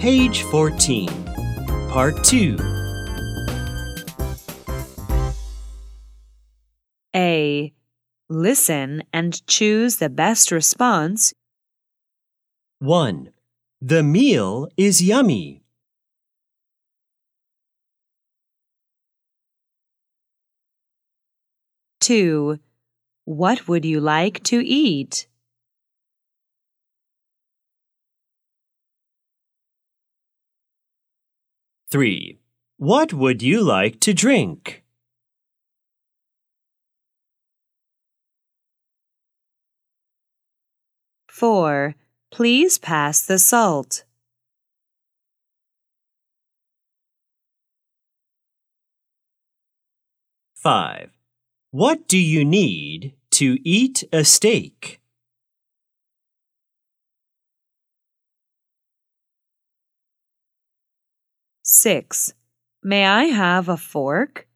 Page 14, Part 2. A. Listen and choose the best response. 1. The meal is yummy. 2. What would you like to eat? 3. What would you like to drink? 4. Please pass the salt. 5. What do you need to eat a steak? 6. May I have a fork?